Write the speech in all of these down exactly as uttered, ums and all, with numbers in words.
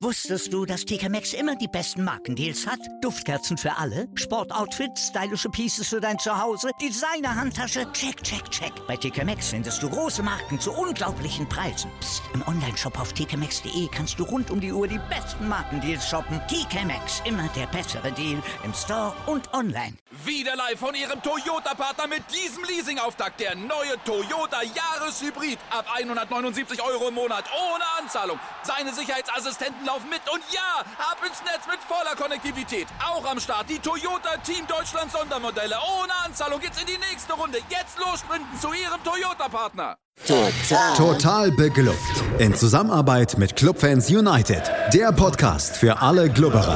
Wusstest du, dass T K Maxx immer die besten Markendeals hat? Duftkerzen für alle, Sportoutfits, stylische Pieces für dein Zuhause, Designer-Handtasche, check, check, check. Bei T K Maxx findest du große Marken zu unglaublichen Preisen. Psst. Im Onlineshop auf t k maxx punkt d e kannst du rund um die Uhr die besten Markendeals shoppen. T K Maxx, immer der bessere Deal im Store und online. Wieder live von Ihrem Toyota-Partner mit diesem Leasing-Auftakt. Der neue Toyota Jahreshybrid. Ab hundertneunundsiebzig Euro im Monat ohne Anzahlung. Seine Sicherheitsassistenten laufen mit und ja, ab ins Netz mit voller Konnektivität. Auch am Start die Toyota Team Deutschland Sondermodelle. Ohne Anzahlung geht's in die nächste Runde. Jetzt los sprinten zu Ihrem Toyota-Partner. Total. Total beglückt. In Zusammenarbeit mit Clubfans United. Der Podcast für alle Glubberer.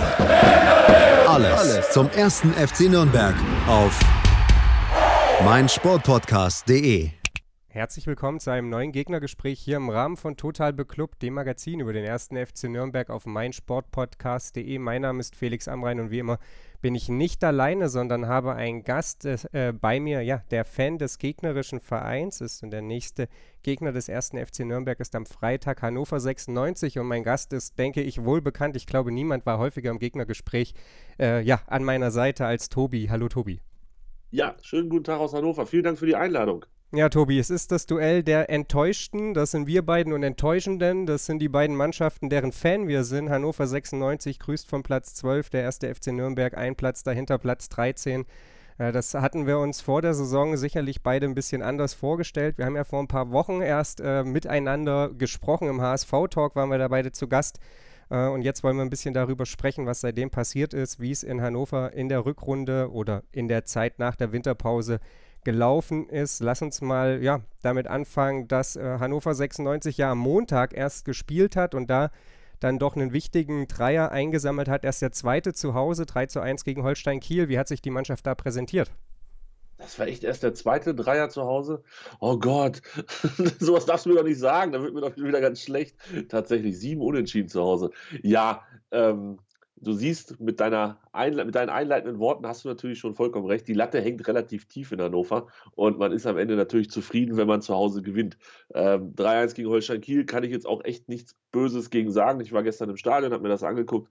Alles, Alles zum ersten F C Nürnberg auf meinsportpodcast punkt de. Herzlich willkommen zu einem neuen Gegnergespräch hier im Rahmen von Total Beklubbt, dem Magazin über den ersten F C Nürnberg auf meinsportpodcast punkt de. Mein Name ist Felix Amrain und wie immer bin ich nicht alleine, sondern habe einen Gast äh, bei mir, ja, der Fan des gegnerischen Vereins ist und der nächste Gegner des ersten F C Nürnberg ist am Freitag Hannover sechsundneunzig und mein Gast ist, denke ich, wohl bekannt. Ich glaube, niemand war häufiger im Gegnergespräch äh, ja, an meiner Seite als Tobi. Hallo Tobi. Ja, schönen guten Tag aus Hannover. Vielen Dank für die Einladung. Ja, Tobi, es ist das Duell der Enttäuschten, das sind wir beiden, und Enttäuschenden, das sind die beiden Mannschaften, deren Fan wir sind. Hannover sechsundneunzig grüßt von Platz zwölf, der erste F C Nürnberg, ein Platz dahinter, Platz dreizehn. Äh, das hatten wir uns vor der Saison sicherlich beide ein bisschen anders vorgestellt. Wir haben ja vor ein paar Wochen erst äh, miteinander gesprochen, im H S V-Talk waren wir da beide zu Gast. Uh, und jetzt wollen wir ein bisschen darüber sprechen, was seitdem passiert ist, wie es in Hannover in der Rückrunde oder in der Zeit nach der Winterpause gelaufen ist. Lass uns mal ja, damit anfangen, dass uh, Hannover sechsundneunzig ja am Montag erst gespielt hat und da dann doch einen wichtigen Dreier eingesammelt hat. Erst der zweite zu Hause, drei zu eins gegen Holstein Kiel. Wie hat sich die Mannschaft da präsentiert? Das war echt erst der zweite Dreier zu Hause. Oh Gott, sowas darfst du mir doch nicht sagen. Da wird mir doch wieder ganz schlecht. Tatsächlich sieben Unentschieden zu Hause. Ja, ähm, du siehst, mit, deiner Einle- mit deinen einleitenden Worten hast du natürlich schon vollkommen recht. Die Latte hängt relativ tief in Hannover und man ist am Ende natürlich zufrieden, wenn man zu Hause gewinnt. Ähm, drei eins gegen Holstein Kiel kann ich jetzt auch echt nichts Böses gegen sagen. Ich war gestern im Stadion, habe mir das angeguckt.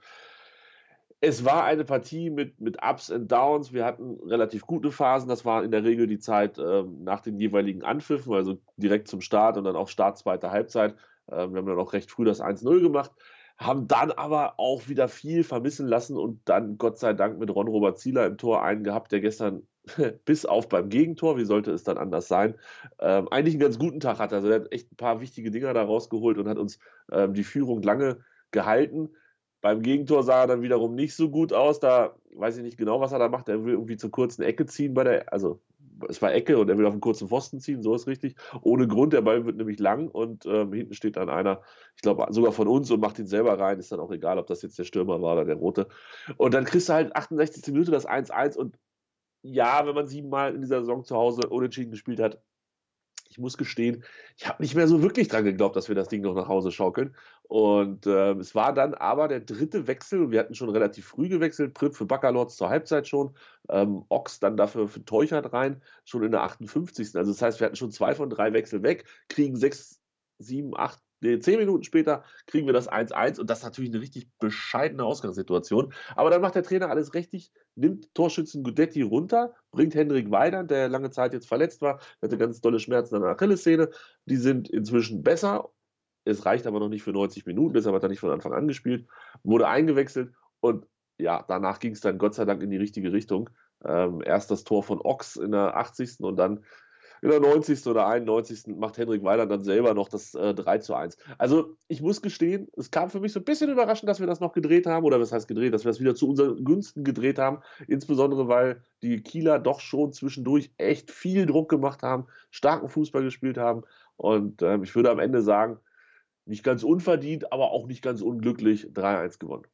Es war eine Partie mit, mit Ups und Downs. Wir hatten relativ gute Phasen. Das war in der Regel die Zeit ähm, nach den jeweiligen Anpfiffen, also direkt zum Start und dann auch Start zweiter Halbzeit. Ähm, wir haben dann auch recht früh das eins null gemacht, haben dann aber auch wieder viel vermissen lassen und dann Gott sei Dank mit Ron-Robert Zieler im Tor einen gehabt, der gestern bis auf beim Gegentor, wie sollte es dann anders sein, ähm, eigentlich einen ganz guten Tag hatte. Also er hat echt ein paar wichtige Dinger da rausgeholt und hat uns ähm, die Führung lange gehalten. Beim Gegentor sah er dann wiederum nicht so gut aus. Da weiß ich nicht genau, was er da macht. Er will irgendwie zur kurzen Ecke ziehen bei der, also es war Ecke und er will auf einen kurzen Pfosten ziehen, so ist richtig. Ohne Grund, der Ball wird nämlich lang und ähm, hinten steht dann einer, ich glaube sogar von uns und macht ihn selber rein. Ist dann auch egal, ob das jetzt der Stürmer war oder der Rote. Und dann kriegst du halt achtundsechzigste Minute das eins eins und ja, wenn man siebenmal in dieser Saison zu Hause unentschieden gespielt hat, ich muss gestehen, ich habe nicht mehr so wirklich dran geglaubt, dass wir das Ding noch nach Hause schaukeln. Und äh, es war dann aber der dritte Wechsel. Wir hatten schon relativ früh gewechselt. Pritt für Baccalords zur Halbzeit schon. Ähm, Ochs dann dafür für Teuchert rein, schon in der achtundfünfzigsten Also das heißt, wir hatten schon zwei von drei Wechsel weg, kriegen sechs, sieben, acht, nee, zehn Minuten später kriegen wir das eins eins. Und das ist natürlich eine richtig bescheidene Ausgangssituation. Aber dann macht der Trainer alles richtig, nimmt Torschützen Gudetti runter, bringt Hendrik Weidand, der lange Zeit jetzt verletzt war, hatte ganz dolle Schmerzen an der Achillessehne. Die sind inzwischen besser. Es reicht aber noch nicht für neunzig Minuten, deshalb hat er nicht von Anfang an gespielt, wurde eingewechselt und ja, danach ging es dann Gott sei Dank in die richtige Richtung. Ähm, erst das Tor von Ochs in der achtzigsten und dann in der neunzigsten oder einundneunzigsten macht Hendrik Weidand dann selber noch das äh, drei zu eins. Also ich muss gestehen, es kam für mich so ein bisschen überraschend, dass wir das noch gedreht haben, oder was heißt gedreht, dass wir das wieder zu unseren Gunsten gedreht haben, insbesondere weil die Kieler doch schon zwischendurch echt viel Druck gemacht haben, starken Fußball gespielt haben und ähm, ich würde am Ende sagen, nicht ganz unverdient, aber auch nicht ganz unglücklich, drei eins gewonnen.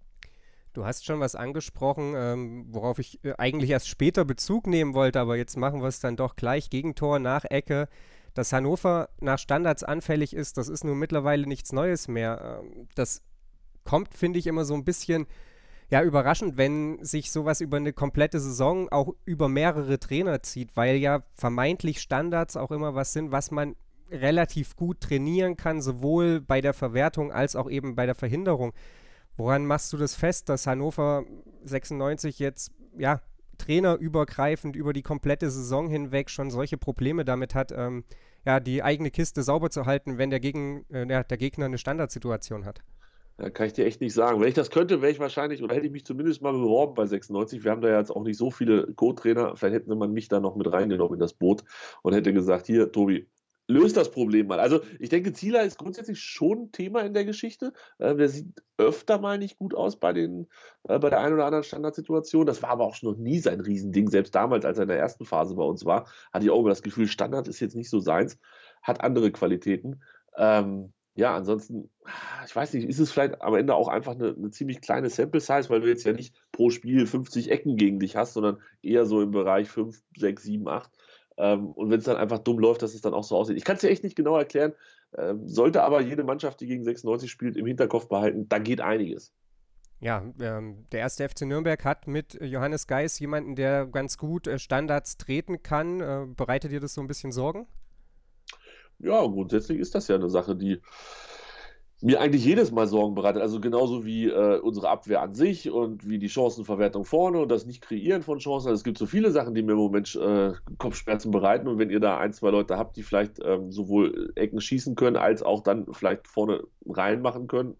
Du hast schon was angesprochen, ähm, worauf ich äh, eigentlich erst später Bezug nehmen wollte, aber jetzt machen wir es dann doch gleich. Gegentor nach Ecke. Dass Hannover nach Standards anfällig ist, das ist nun mittlerweile nichts Neues mehr. Ähm, das kommt, finde ich, immer so ein bisschen ja, überraschend, wenn sich sowas über eine komplette Saison auch über mehrere Trainer zieht, weil ja vermeintlich Standards auch immer was sind, was man relativ gut trainieren kann, sowohl bei der Verwertung als auch eben bei der Verhinderung. Woran machst du das fest, dass Hannover sechsundneunzig jetzt, ja, trainerübergreifend über die komplette Saison hinweg schon solche Probleme damit hat, ähm, ja, die eigene Kiste sauber zu halten, wenn der, Gegen, äh, ja, der Gegner eine Standardsituation hat? Ja, kann ich dir echt nicht sagen. Wenn ich das könnte, wäre ich wahrscheinlich, oder hätte ich mich zumindest mal beworben bei sechsundneunzig. Wir haben da ja jetzt auch nicht so viele Co-Trainer. Vielleicht hätte man mich da noch mit reingenommen in das Boot und hätte gesagt, hier, Tobi, löst das Problem mal. Also ich denke, Zieler ist grundsätzlich schon ein Thema in der Geschichte. Äh, der sieht öfter mal nicht gut aus bei, den, äh, bei der einen oder anderen Standardsituation. Das war aber auch schon noch nie sein Riesending. Selbst damals, als er in der ersten Phase bei uns war, hatte ich auch immer das Gefühl, Standard ist jetzt nicht so seins, hat andere Qualitäten. Ähm, ja, ansonsten, ich weiß nicht, ist es vielleicht am Ende auch einfach eine, eine ziemlich kleine Sample-Size, weil du jetzt ja nicht pro Spiel fünfzig Ecken gegen dich hast, sondern eher so im Bereich fünf, sechs, sieben, acht. Ähm, und wenn es dann einfach dumm läuft, dass es dann auch so aussieht. Ich kann es dir echt nicht genau erklären, ähm, sollte aber jede Mannschaft, die gegen sechsundneunzig spielt, im Hinterkopf behalten, da geht einiges. Ja, ähm, der erste F C Nürnberg hat mit Johannes Geis jemanden, der ganz gut äh, Standards treten kann. Äh, bereitet dir das so ein bisschen Sorgen? Ja, grundsätzlich ist das ja eine Sache, die mir eigentlich jedes Mal Sorgen bereitet. Also genauso wie äh, unsere Abwehr an sich und wie die Chancenverwertung vorne und das Nicht-Kreieren von Chancen. Also es gibt so viele Sachen, die mir im Moment äh, Kopfschmerzen bereiten. Und wenn ihr da ein, zwei Leute habt, die vielleicht ähm, sowohl Ecken schießen können, als auch dann vielleicht vorne reinmachen können,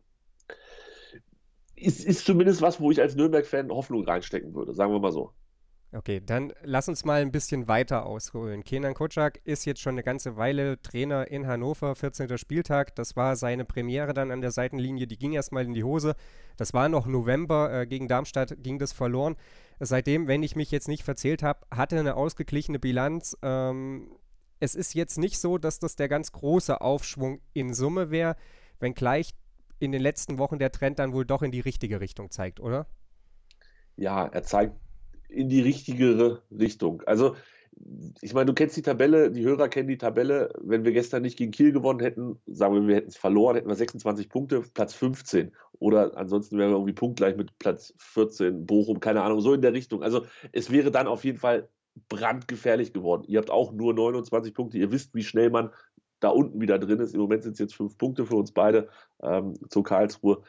ist, ist zumindest was, wo ich als Nürnberg-Fan Hoffnung reinstecken würde, sagen wir mal so. Okay, dann lass uns mal ein bisschen weiter ausholen. Kenan Kocak ist jetzt schon eine ganze Weile Trainer in Hannover, vierzehnter Spieltag. Das war seine Premiere dann an der Seitenlinie, die ging erstmal in die Hose. Das war noch November, äh, gegen Darmstadt ging das verloren. Seitdem, wenn ich mich jetzt nicht verzählt habe, hatte er eine ausgeglichene Bilanz. Ähm, es ist jetzt nicht so, dass das der ganz große Aufschwung in Summe wäre, wenngleich in den letzten Wochen der Trend dann wohl doch in die richtige Richtung zeigt, oder? Ja, er zeigt in die richtigere Richtung. Also, ich meine, du kennst die Tabelle, die Hörer kennen die Tabelle. Wenn wir gestern nicht gegen Kiel gewonnen hätten, sagen wir, wir hätten es verloren, hätten wir sechsundzwanzig Punkte, Platz fünfzehn. Oder ansonsten wären wir irgendwie punktgleich mit Platz vierzehn, Bochum, keine Ahnung, so in der Richtung. Also, es wäre dann auf jeden Fall brandgefährlich geworden. Ihr habt auch nur neunundzwanzig Punkte. Ihr wisst, wie schnell man da unten wieder drin ist. Im Moment sind es jetzt fünf Punkte für uns beide ähm, zu Karlsruhe.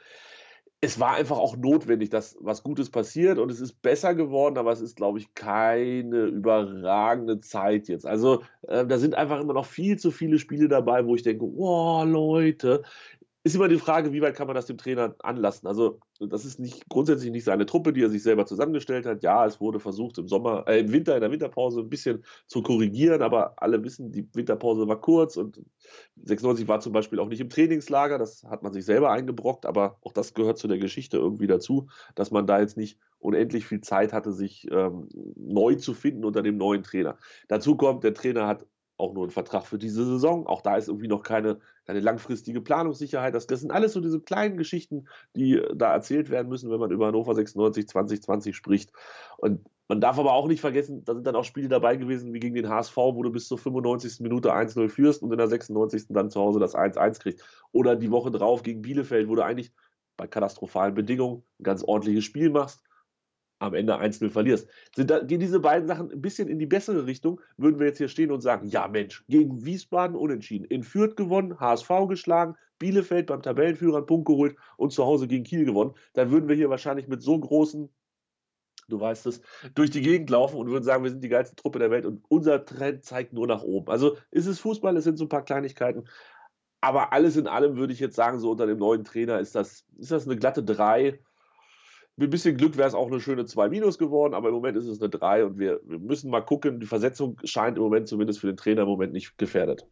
Es war einfach auch notwendig, dass was Gutes passiert und es ist besser geworden, aber es ist, glaube ich, keine überragende Zeit jetzt. Also äh, da sind einfach immer noch viel zu viele Spiele dabei, wo ich denke, oh Leute, ist immer die Frage, wie weit kann man das dem Trainer anlassen? Also das ist nicht grundsätzlich nicht seine Truppe, die er sich selber zusammengestellt hat. Ja, es wurde versucht im Sommer, äh, im Winter, in der Winterpause ein bisschen zu korrigieren, aber alle wissen, die Winterpause war kurz und sechsundneunzig war zum Beispiel auch nicht im Trainingslager. Das hat man sich selber eingebrockt, aber auch das gehört zu der Geschichte irgendwie dazu, dass man da jetzt nicht unendlich viel Zeit hatte, sich ähm, neu zu finden unter dem neuen Trainer. Dazu kommt, der Trainer hat auch nur einen Vertrag für diese Saison. Auch da ist irgendwie noch keine, keine langfristige Planungssicherheit. Das, das sind alles so diese kleinen Geschichten, die da erzählt werden müssen, wenn man über Hannover sechsundneunzig zwanzig zwanzig spricht. Und man darf aber auch nicht vergessen, da sind dann auch Spiele dabei gewesen, wie gegen den H S V, wo du bis zur fünfundneunzigsten Minute eins null führst und in der sechsundneunzigsten dann zu Hause das eins eins kriegst. Oder die Woche drauf gegen Bielefeld, wo du eigentlich bei katastrophalen Bedingungen ein ganz ordentliches Spiel machst, am Ende eins null verlierst. Sind da, gehen diese beiden Sachen ein bisschen in die bessere Richtung, würden wir jetzt hier stehen und sagen, ja Mensch, gegen Wiesbaden unentschieden, in Fürth gewonnen, H S V geschlagen, Bielefeld beim Tabellenführer einen Punkt geholt und zu Hause gegen Kiel gewonnen, dann würden wir hier wahrscheinlich mit so großen, du weißt es, durch die Gegend laufen und würden sagen, wir sind die geilste Truppe der Welt und unser Trend zeigt nur nach oben. Also ist es Fußball, es sind so ein paar Kleinigkeiten, aber alles in allem würde ich jetzt sagen, so unter dem neuen Trainer ist das, ist das eine glatte drei. Mit ein bisschen Glück wäre es auch eine schöne zwei minus geworden, aber im Moment ist es eine drei und wir, wir müssen mal gucken. Die Versetzung scheint im Moment zumindest für den Trainer im Moment nicht gefährdet.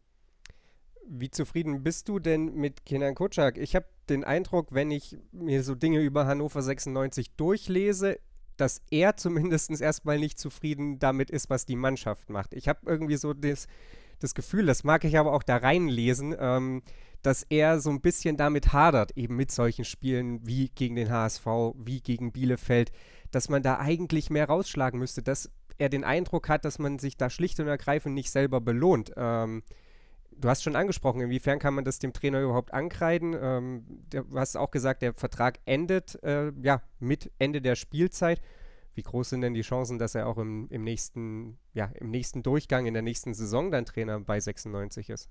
Wie zufrieden bist du denn mit Kenan Kocak? Ich habe den Eindruck, wenn ich mir so Dinge über Hannover sechsundneunzig durchlese, dass er zumindest erstmal nicht zufrieden damit ist, was die Mannschaft macht. Ich habe irgendwie so das, das Gefühl, das mag ich aber auch da reinlesen, ähm, dass er so ein bisschen damit hadert, eben mit solchen Spielen wie gegen den H S V, wie gegen Bielefeld, dass man da eigentlich mehr rausschlagen müsste, dass er den Eindruck hat, dass man sich da schlicht und ergreifend nicht selber belohnt. Ähm, du hast schon angesprochen, inwiefern kann man das dem Trainer überhaupt ankreiden? Ähm, du hast auch gesagt, der Vertrag endet äh, ja, mit Ende der Spielzeit. Wie groß sind denn die Chancen, dass er auch im, im, nächsten, ja, im nächsten Durchgang, in der nächsten Saison dann Trainer bei sechsundneunzig ist?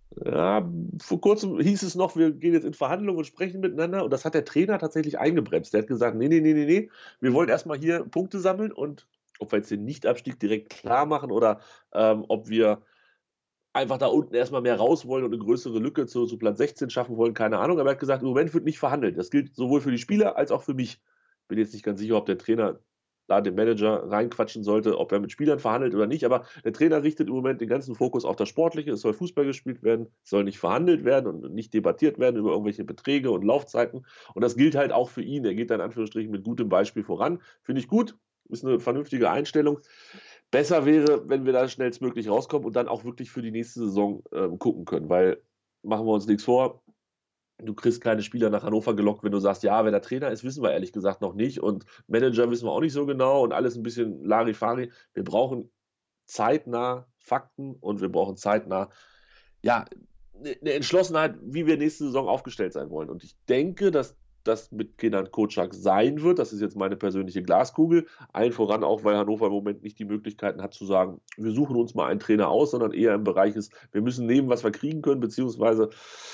Ja, vor kurzem hieß es noch, wir gehen jetzt in Verhandlungen und sprechen miteinander. Und das hat der Trainer tatsächlich eingebremst. Der hat gesagt, nee, nee, nee, nee, nee, wir wollen erstmal hier Punkte sammeln und ob wir jetzt den Nichtabstieg direkt klar machen oder ähm, ob wir einfach da unten erstmal mehr raus wollen und eine größere Lücke zu, zu Platz sechzehn schaffen wollen, keine Ahnung. Aber er hat gesagt, im Moment wird nicht verhandelt. Das gilt sowohl für die Spieler als auch für mich. Bin jetzt nicht ganz sicher, ob der Trainer da den Manager reinquatschen sollte, ob er mit Spielern verhandelt oder nicht. Aber der Trainer richtet im Moment den ganzen Fokus auf das Sportliche. Es soll Fußball gespielt werden, es soll nicht verhandelt werden und nicht debattiert werden über irgendwelche Beträge und Laufzeiten. Und das gilt halt auch für ihn. Er geht da in Anführungsstrichen mit gutem Beispiel voran. Finde ich gut, ist eine vernünftige Einstellung. Besser wäre, wenn wir da schnellstmöglich rauskommen und dann auch wirklich für die nächste Saison ähm, gucken können, weil, machen wir uns nichts vor, du kriegst keine Spieler nach Hannover gelockt, wenn du sagst, ja, wer der Trainer ist, wissen wir ehrlich gesagt noch nicht und Manager wissen wir auch nicht so genau und alles ein bisschen Larifari. Wir brauchen zeitnah Fakten und wir brauchen zeitnah, ja, eine Entschlossenheit, wie wir nächste Saison aufgestellt sein wollen. Und ich denke, dass das mit Kenan Kocak sein wird. Das ist jetzt meine persönliche Glaskugel. Allen voran auch, weil Hannover im Moment nicht die Möglichkeiten hat zu sagen, wir suchen uns mal einen Trainer aus, sondern eher im Bereich ist, wir müssen nehmen, was wir kriegen können, beziehungsweise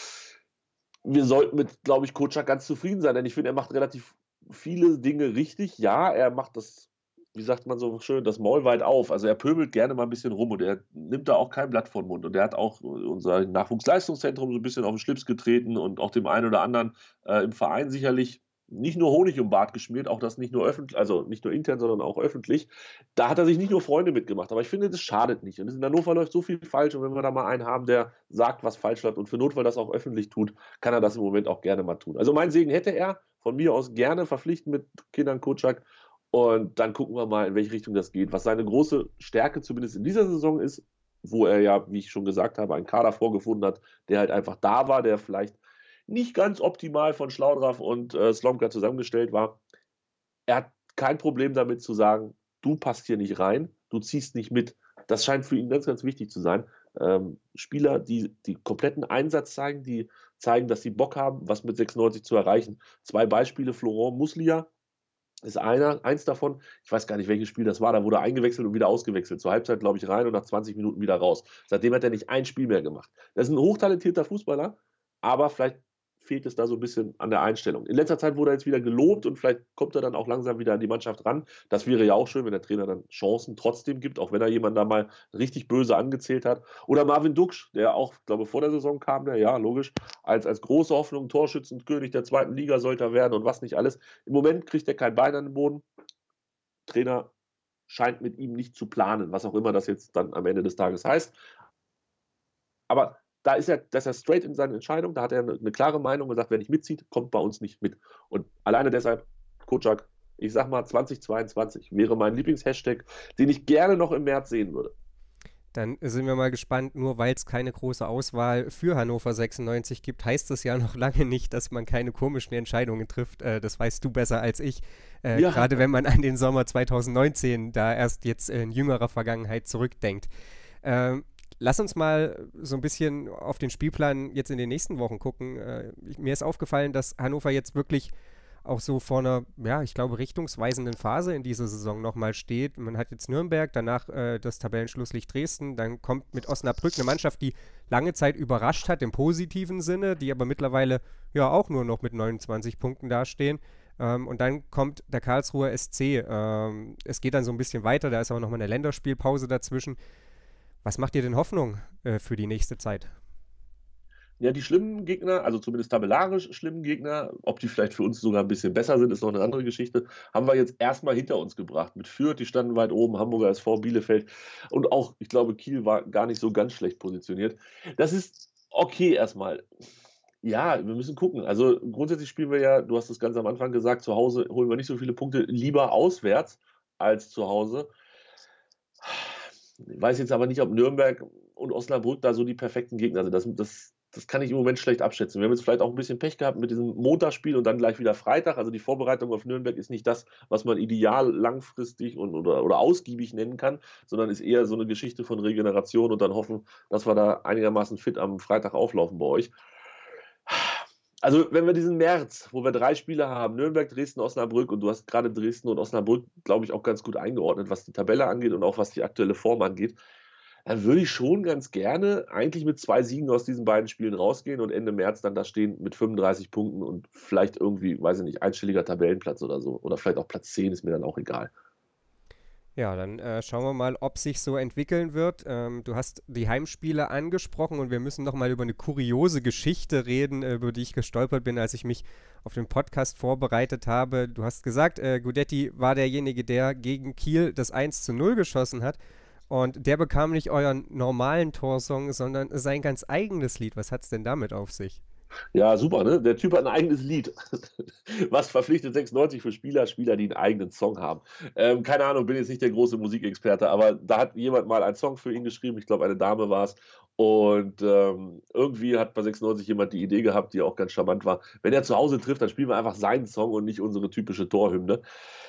wir sollten mit, glaube ich, Kocak ganz zufrieden sein, denn ich finde, er macht relativ viele Dinge richtig. Ja, er macht das, wie sagt man so schön, das Maul weit auf. Also er pöbelt gerne mal ein bisschen rum und er nimmt da auch kein Blatt vor den Mund. Und er hat auch unser Nachwuchsleistungszentrum so ein bisschen auf den Schlips getreten und auch dem einen oder anderen äh, im Verein sicherlich nicht nur Honig um den Bart geschmiert, auch das nicht nur öffentlich, also nicht nur intern, sondern auch öffentlich. Da hat er sich nicht nur Freunde mitgemacht, aber ich finde, das schadet nicht. Und in Hannover läuft so viel falsch und wenn wir da mal einen haben, der sagt, was falsch läuft und für Notfall das auch öffentlich tut, kann er das im Moment auch gerne mal tun. Also mein Segen hätte er von mir aus gerne verpflichten mit Kenan Kocak. Und dann gucken wir mal, in welche Richtung das geht. Was seine große Stärke zumindest in dieser Saison ist, wo er ja, wie ich schon gesagt habe, einen Kader vorgefunden hat, der halt einfach da war, der vielleicht nicht ganz optimal von Schlaudraff und äh, Slomka zusammengestellt war. Er hat kein Problem damit zu sagen, du passt hier nicht rein, du ziehst nicht mit. Das scheint für ihn ganz, ganz wichtig zu sein. Ähm, Spieler, die die kompletten Einsatz zeigen, die zeigen, dass sie Bock haben, was mit sechsundneunzig zu erreichen. Zwei Beispiele, Florent Muslia ist einer, eins davon, ich weiß gar nicht, welches Spiel das war, da wurde er eingewechselt und wieder ausgewechselt. Zur Halbzeit, glaube ich, rein und nach zwanzig Minuten wieder raus. Seitdem hat er nicht ein Spiel mehr gemacht. Das ist ein hochtalentierter Fußballer, aber vielleicht fehlt es da so ein bisschen an der Einstellung. In letzter Zeit wurde er jetzt wieder gelobt und vielleicht kommt er dann auch langsam wieder an die Mannschaft ran. Das wäre ja auch schön, wenn der Trainer dann Chancen trotzdem gibt, auch wenn er jemanden da mal richtig böse angezählt hat. Oder Marvin Duksch, der auch, glaube ich, vor der Saison kam, der, ja, logisch, als, als große Hoffnung, Torschützenkönig der zweiten Liga sollte er werden und was nicht alles. Im Moment kriegt er kein Bein an den Boden. Trainer scheint mit ihm nicht zu planen, was auch immer das jetzt dann am Ende des Tages heißt. Aber da ist er, das ist er straight in seinen Entscheidungen, da hat er eine, eine klare Meinung und sagt, wer nicht mitzieht, kommt bei uns nicht mit. Und alleine deshalb, Kocak, ich sag mal zwanzig zweiundzwanzig wäre mein Lieblingshashtag, den ich gerne noch im März sehen würde. Dann sind wir mal gespannt, nur weil es keine große Auswahl für Hannover sechsundneunzig gibt, heißt das ja noch lange nicht, dass man keine komischen Entscheidungen trifft. Äh, das weißt du besser als ich. Äh, ja. Gerade wenn man an den Sommer zweitausendneunzehn da erst jetzt in jüngerer Vergangenheit zurückdenkt. Ähm, Lass uns mal so ein bisschen auf den Spielplan jetzt in den nächsten Wochen gucken. Äh, mir ist aufgefallen, dass Hannover jetzt wirklich auch so vor einer, ja, ich glaube, richtungsweisenden Phase in dieser Saison nochmal steht. Man hat jetzt Nürnberg, danach äh, das Tabellenschlusslicht Dresden, dann kommt mit Osnabrück eine Mannschaft, die lange Zeit überrascht hat im positiven Sinne, die aber mittlerweile ja auch nur noch mit neunundzwanzig Punkten dastehen. Ähm, und dann kommt der Karlsruher S C. Ähm, es geht dann so ein bisschen weiter, da ist auch nochmal eine Länderspielpause dazwischen. Was macht dir denn Hoffnung äh, für die nächste Zeit? Ja, die schlimmen Gegner, also zumindest tabellarisch schlimmen Gegner, ob die vielleicht für uns sogar ein bisschen besser sind, ist noch eine andere Geschichte, haben wir jetzt erstmal hinter uns gebracht. Mit Fürth, die standen weit oben, Hamburger S V, Bielefeld und auch, ich glaube, Kiel war gar nicht so ganz schlecht positioniert. Das ist okay erstmal. Ja, wir müssen gucken. Also grundsätzlich spielen wir ja, du hast es ganz am Anfang gesagt, zu Hause holen wir nicht so viele Punkte, lieber auswärts als zu Hause. Ich weiß jetzt aber nicht, ob Nürnberg und Osnabrück da so die perfekten Gegner sind. Das, das, das kann ich im Moment schlecht abschätzen. Wir haben jetzt vielleicht auch ein bisschen Pech gehabt mit diesem Montagsspiel und dann gleich wieder Freitag. Also die Vorbereitung auf Nürnberg ist nicht das, was man ideal langfristig und, oder, oder ausgiebig nennen kann, sondern ist eher so eine Geschichte von Regeneration und dann hoffen, dass wir da einigermaßen fit am Freitag auflaufen bei euch. Also wenn wir diesen März, wo wir drei Spiele haben, Nürnberg, Dresden, Osnabrück, und du hast gerade Dresden und Osnabrück, glaube ich, auch ganz gut eingeordnet, was die Tabelle angeht und auch was die aktuelle Form angeht. dann würde ich schon ganz gerne eigentlich mit zwei Siegen aus diesen beiden Spielen rausgehen und Ende März dann da stehen mit fünfunddreißig Punkten und vielleicht irgendwie, weiß ich nicht, einstelliger Tabellenplatz oder so. Oder vielleicht auch Platz zehn, ist mir dann auch egal. Ja, dann äh, schauen wir mal, ob sich so entwickeln wird. Ähm, du hast die Heimspiele angesprochen und wir müssen noch mal über eine kuriose Geschichte reden, äh, über die ich gestolpert bin, als ich mich auf den Podcast vorbereitet habe. Du hast gesagt, äh, Gudetti war derjenige, der gegen Kiel das eins zu null geschossen hat und der bekam nicht euren normalen Torsong, sondern sein ganz eigenes Lied. Was hat es denn damit auf sich? Ja, super, ne? Der Typ hat ein eigenes Lied. Was verpflichtet sechsundneunzig für Spieler, Spieler, die einen eigenen Song haben. Ähm, keine Ahnung, bin jetzt nicht der große Musikexperte, aber da hat jemand mal einen Song für ihn geschrieben. Ich glaube, eine Dame war es. Und ähm, irgendwie hat bei sechsundneunzig jemand die Idee gehabt, die auch ganz charmant war. Wenn er zu Hause trifft, dann spielen wir einfach seinen Song und nicht unsere typische Torhymne.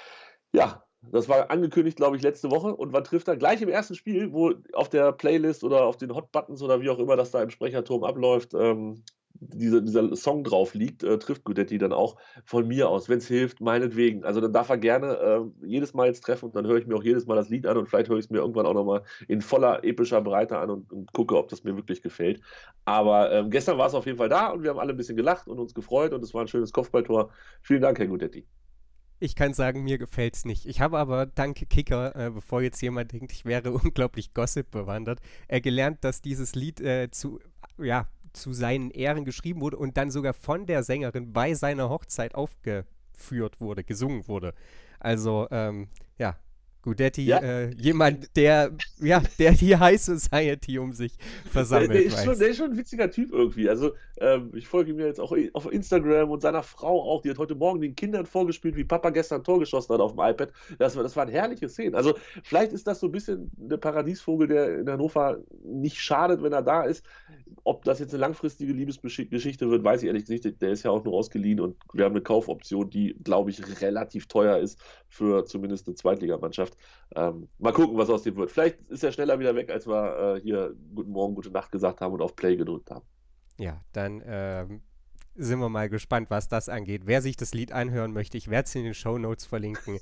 Ja, das war angekündigt, glaube ich, letzte Woche. Und wann trifft er? Gleich im ersten Spiel, wo auf der Playlist oder auf den Hot Buttons oder wie auch immer das da im Sprecherturm abläuft, ähm, Diese, dieser Song drauf liegt, äh, trifft Gudetti dann auch von mir aus, wenn es hilft, meinetwegen. Also dann darf er gerne äh, jedes Mal jetzt treffen und dann höre ich mir auch jedes Mal das Lied an und vielleicht höre ich es mir irgendwann auch nochmal in voller epischer Breite an und, und gucke, ob das mir wirklich gefällt. Aber ähm, gestern war es auf jeden Fall da und wir haben alle ein bisschen gelacht und uns gefreut und es war ein schönes Kopfballtor. Vielen Dank, Herr Gudetti. Ich kann sagen, mir gefällt es nicht. Ich habe aber dank Kicker, äh, bevor jetzt jemand denkt, ich wäre unglaublich Gossip bewandert, äh, gelernt, dass dieses Lied äh, zu, ja, zu seinen Ehren geschrieben wurde und dann sogar von der Sängerin bei seiner Hochzeit aufgeführt wurde, gesungen wurde. Also, ähm, ja, Gudetti, Ja. äh, jemand, der, ja, der die High Society um sich versammelt, Der, der, ist weiß. schon, der ist schon ein witziger Typ irgendwie. Also ähm, ich folge ihm jetzt auch auf Instagram und seiner Frau auch. Die hat heute Morgen den Kindern vorgespielt, wie Papa gestern ein Tor geschossen hat auf dem iPad. Das, war, das waren herrliche Szenen. Also vielleicht ist das so ein bisschen der Paradiesvogel, der in Hannover nicht schadet, wenn er da ist. Ob das jetzt eine langfristige Liebesgeschichte wird, weiß ich ehrlich nicht. Der ist ja auch nur ausgeliehen und wir haben eine Kaufoption, die, glaube ich, relativ teuer ist für zumindest eine Zweitligamannschaft. Ähm, mal gucken, was aus dem wird. Vielleicht ist er schneller wieder weg, als wir äh, hier Guten Morgen, Gute Nacht gesagt haben und auf Play gedrückt haben. Ja, dann ähm, sind wir mal gespannt, was das angeht. Wer sich das Lied anhören möchte, ich werde es in den Shownotes verlinken.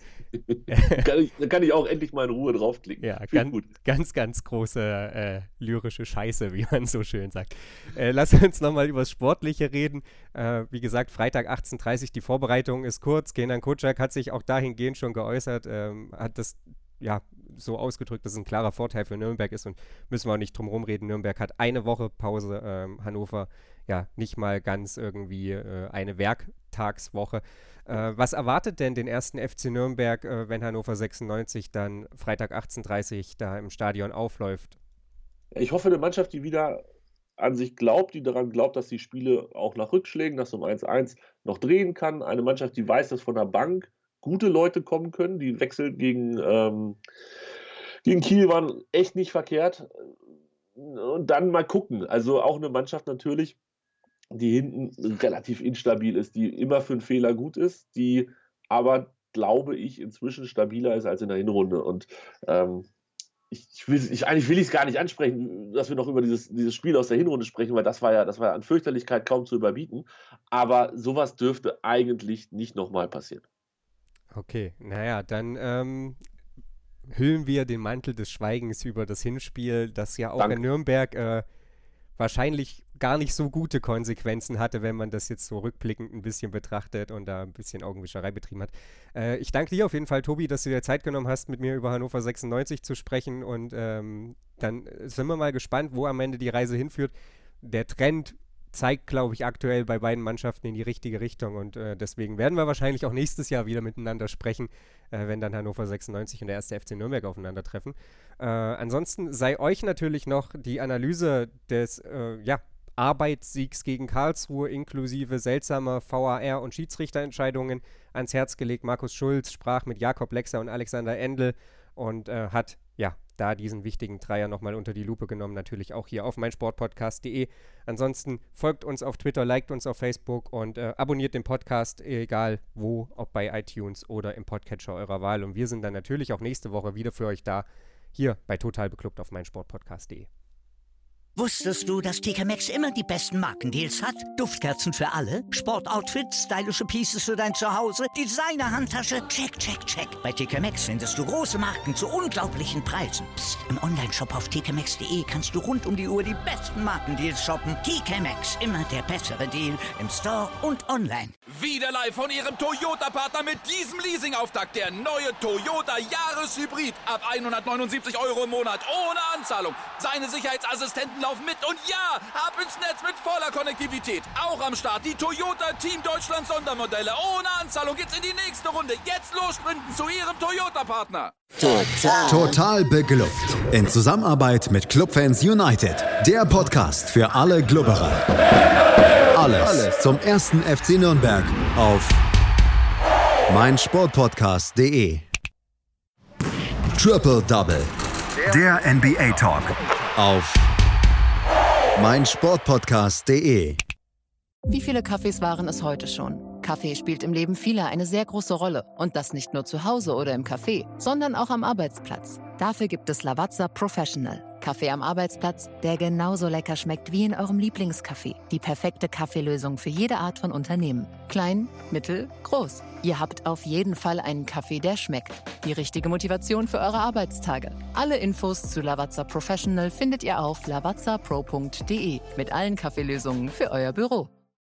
kann ich, dann kann ich auch endlich mal in Ruhe draufklicken. Ja, Find ganz, gut. ganz, ganz große äh, lyrische Scheiße, wie man so schön sagt. Äh, lass uns nochmal über das Sportliche reden. Äh, wie gesagt, Freitag achtzehn Uhr dreißig, die Vorbereitung ist kurz. Kenan Kutschak hat sich auch dahingehend schon geäußert, ähm, hat das ja so ausgedrückt, dass es ein klarer Vorteil für Nürnberg ist und müssen wir auch nicht drum rumreden. Nürnberg hat eine Woche Pause, ähm, Hannover ja nicht mal ganz irgendwie äh, eine Werktagswoche. Äh, was erwartet denn den ersten F C Nürnberg, äh, wenn Hannover sechsundneunzig dann Freitag achtzehn Uhr dreißig da im Stadion aufläuft? Ich hoffe, eine Mannschaft, die wieder an sich glaubt, die daran glaubt, dass die Spiele auch nach Rückschlägen, nach so einem eins eins noch drehen kann. Eine Mannschaft, die weiß, dass von der Bank gute Leute kommen können. Die Wechsel gegen, ähm, gegen Kiel waren echt nicht verkehrt. Und dann mal gucken. Also auch eine Mannschaft natürlich, die hinten relativ instabil ist, die immer für einen Fehler gut ist, die aber, glaube ich, inzwischen stabiler ist als in der Hinrunde. Und ähm, ich, ich will, ich, eigentlich will ich es gar nicht ansprechen, dass wir noch über dieses, dieses Spiel aus der Hinrunde sprechen, weil das war ja, das war ja an Fürchterlichkeit kaum zu überbieten. Aber sowas dürfte eigentlich nicht nochmal passieren. Okay, naja, dann ähm, hüllen wir den Mantel des Schweigens über das Hinspiel, das ja auch Danke. in Nürnberg äh, wahrscheinlich gar nicht so gute Konsequenzen hatte, wenn man das jetzt so rückblickend ein bisschen betrachtet und da ein bisschen Augenwischerei betrieben hat. Äh, ich danke dir auf jeden Fall, Tobi, dass du dir Zeit genommen hast, mit mir über Hannover sechsundneunzig zu sprechen und ähm, dann sind wir mal gespannt, wo am Ende die Reise hinführt. Der Trend zeigt, glaube ich, aktuell bei beiden Mannschaften in die richtige Richtung und äh, deswegen werden wir wahrscheinlich auch nächstes Jahr wieder miteinander sprechen, äh, wenn dann Hannover sechsundneunzig und der erste F C Nürnberg aufeinandertreffen. Äh, ansonsten sei euch natürlich noch die Analyse des äh, ja, Arbeitssiegs gegen Karlsruhe inklusive seltsamer V A R- und Schiedsrichterentscheidungen ans Herz gelegt. Markus Schulz sprach mit Jakob Lexer und Alexander Endl und äh, hat ja da diesen wichtigen Dreier nochmal unter die Lupe genommen, natürlich auch hier auf meinsportpodcast punkt de. Ansonsten folgt uns auf Twitter, liked uns auf Facebook und äh, abonniert den Podcast, egal wo, ob bei iTunes oder im Podcatcher eurer Wahl. Und wir sind dann natürlich auch nächste Woche wieder für euch da, hier bei Total Beklubbt auf meinsportpodcast punkt de. Wusstest du, dass T K Maxx immer die besten Markendeals hat? Duftkerzen für alle, Sportoutfits, stylische Pieces für dein Zuhause, Designer-Handtasche, check, check, check. Bei T K Maxx findest du große Marken zu unglaublichen Preisen. Psst. Im Onlineshop auf t k maxx punkt de kannst du rund um die Uhr die besten Markendeals shoppen. T K Maxx, immer der bessere Deal im Store und online. Wieder live von Ihrem Toyota-Partner mit diesem Leasing-Auftakt. Der neue Toyota Jahreshybrid. Ab hundertneunundsiebzig Euro im Monat ohne Anzahlung. Seine Sicherheitsassistenten laufen mit und ja, ab ins Netz mit voller Konnektivität. Auch am Start die Toyota Team Deutschland Sondermodelle. Ohne Anzahlung geht's in die nächste Runde. Jetzt los sprinten zu Ihrem Toyota-Partner. Total. Total beglückt. In Zusammenarbeit mit Clubfans United. Der Podcast für alle Glubberer. Alles, Alles zum ersten F C Nürnberg auf meinsportpodcast punkt de. Triple Double. Der N B A Talk auf meinsportpodcast punkt de. Wie viele Kaffees waren es heute schon? Kaffee spielt im Leben vieler eine sehr große Rolle. Und das nicht nur zu Hause oder im Café, sondern auch am Arbeitsplatz. Dafür gibt es Lavazza Professional. Kaffee am Arbeitsplatz, der genauso lecker schmeckt wie in eurem Lieblingscafé. Die perfekte Kaffeelösung für jede Art von Unternehmen. Klein, mittel, groß. Ihr habt auf jeden Fall einen Kaffee, der schmeckt. Die richtige Motivation für eure Arbeitstage. Alle Infos zu Lavazza Professional findet ihr auf lavazza pro punkt de mit allen Kaffeelösungen für euer Büro.